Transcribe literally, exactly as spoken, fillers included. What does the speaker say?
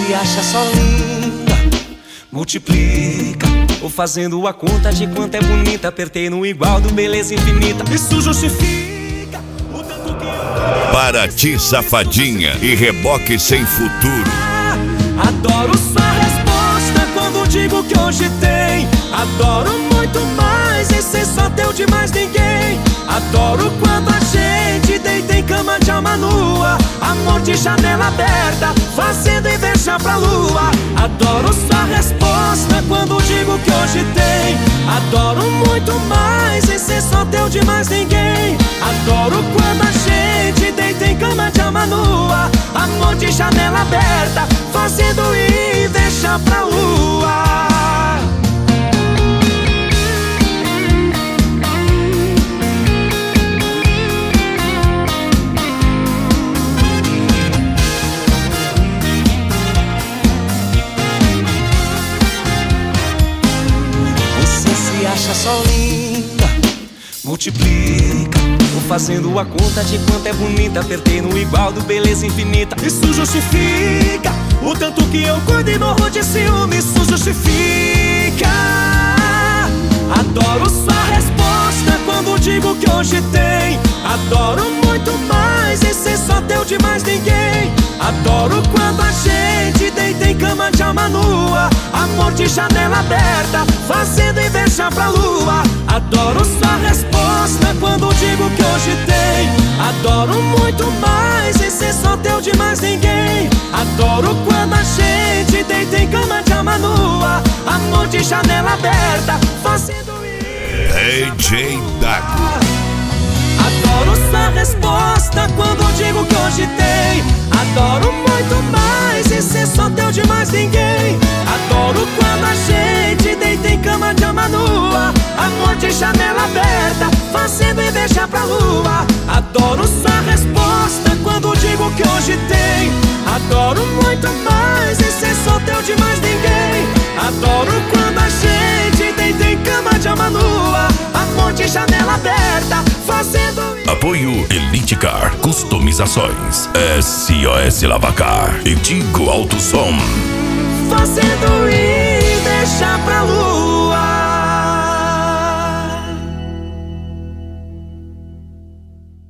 se acha só linda, multiplica, ou fazendo a conta de quanto é bonita. Apertei no igual do beleza infinita. Isso justifica o tanto que eu... Para ti, safadinha e reboque sem futuro. Adoro sua resposta quando digo que hoje tem. Adoro muito mais e ser só teu de mais ninguém. Adoro quando a gente deita em cama de alma nua, amor de janela aberta, fazendo inveja pra lua. Adoro sua resposta quando digo que hoje tem. Adoro muito mais e ser só teu de mais ninguém. Adoro quando a gente deita em cama de alma nua, amor de janela aberta, fazendo inveja pra lua. Se acha só linda, multiplica, ou fazendo a conta de quanto é bonita. Apertei no igual do beleza infinita. Isso justifica o tanto que eu cuido e morro de ciúme. Isso justifica. Adoro sua resposta quando digo que hoje tem. Adoro muito mais e ser só teu de mais ninguém. Adoro quando a gente deita em cama de alma nua, amor de janela aberta, fazendo inveja pra lua. Adoro sua resposta quando digo que hoje tem. Adoro muito mais e ser só teu de mais ninguém. Adoro quando a gente deita em cama de alma nua, amor de janela aberta, fazendo D J Dago. Adoro sua resposta quando digo que hoje tem. Adoro muito mais e ser só teu de mais ninguém. Adoro quando a gente deita em cama de alma nua, amor de janela aberta, fazendo inveja pra lua. Adoro sua resposta quando digo que hoje tem. Adoro muito mais e ser só teu de mais ninguém. Adoro quando a gente deita em cama de alma nua, amor de janela aberta, fazendo... Apoio Elite Car Customizações, S O S Lavacar e Tigo Alto Som. Fazendo inveja pra lua.